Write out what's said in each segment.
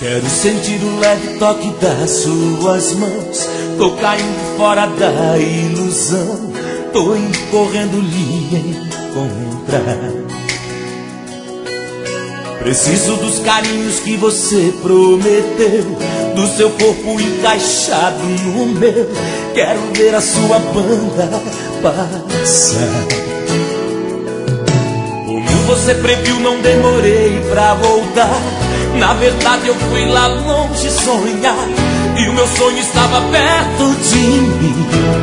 Quero sentir o leve toque das suas mãos. Tô caindo fora da ilusão. Tô indo correndo lhe encontrar. Preciso dos carinhos que você prometeu, do seu corpo encaixado no meu. Quero ver a sua banda passar. Como você previu, não demorei pra voltar. Na verdade eu fui lá longe sonhar, e o meu sonho estava perto de mim.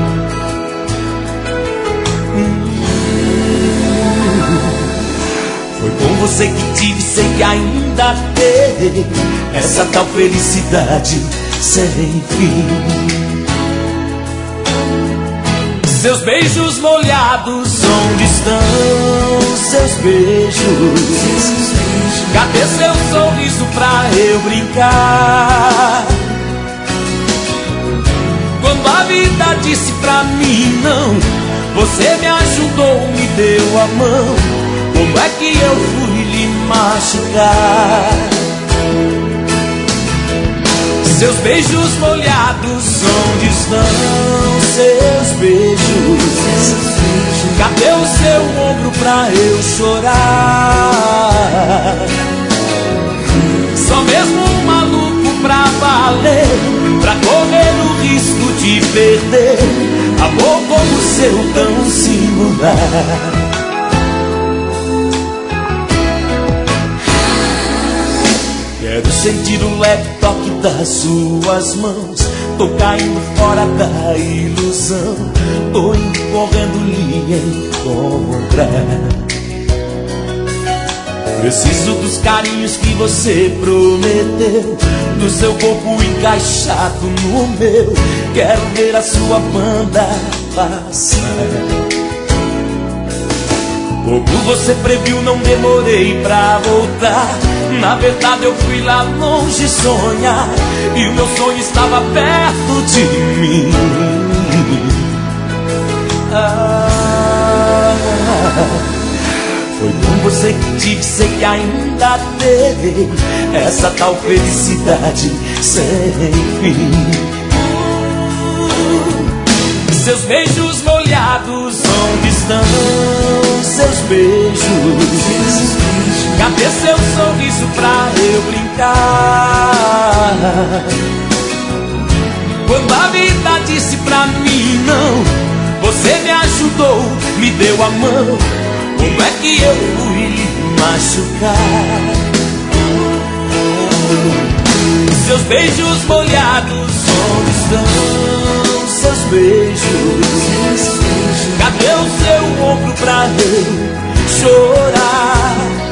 Foi com você que tive, sei que ainda terei essa tal felicidade sem fim. Seus beijos molhados, onde estão seus beijos? Cadê seu sorriso pra eu brincar? Quando a vida disse pra mim não, você me ajudou, me deu a mão. Como é que eu fui lhe machucar? Seus beijos molhados, onde estão seus beijos? Cadê o seu ombro pra eu chorar? Só mesmo um maluco pra valer, pra correr o risco de perder amor como o seu tão singular. Quero sentir o leve toque das suas mãos. Tô caindo fora da ilusão. Tô indo correndo lhe encontrar. Preciso dos carinhos que você prometeu, do seu corpo encaixado no meu. Quero ver a sua banda passar. Como você previu, não demorei pra voltar. Na verdade eu fui lá longe sonhar, e o meu sonho estava perto de mim. Foi com você que tive, sei que ainda terei essa tal felicidade sem fim. Seus beijos molhados, onde estão seus beijos? Cadê seu sorriso pra eu brincar? Quando a vida disse pra mim não, você me ajudou, me deu a mão. Como é que eu fui lhe machucar? Seus beijos molhados, onde estão seus beijos? Cadê o seu ombro pra eu chorar?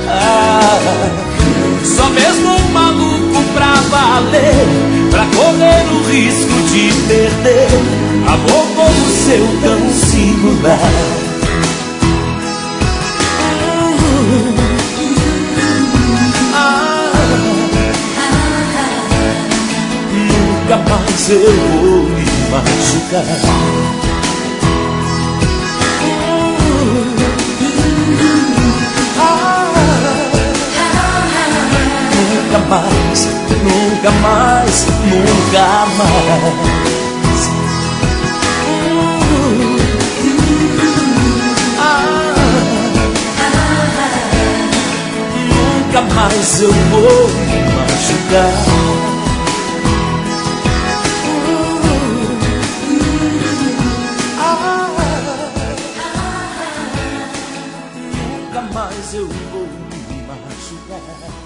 Só mesmo um maluco pra valer, pra correr o risco de perder amor como o seu tão singular. Nunca mais eu vou me machucar. Nunca mais, nunca mais, nunca mais. Nunca mais eu vou me machucar. Nunca mais eu vou me machucar.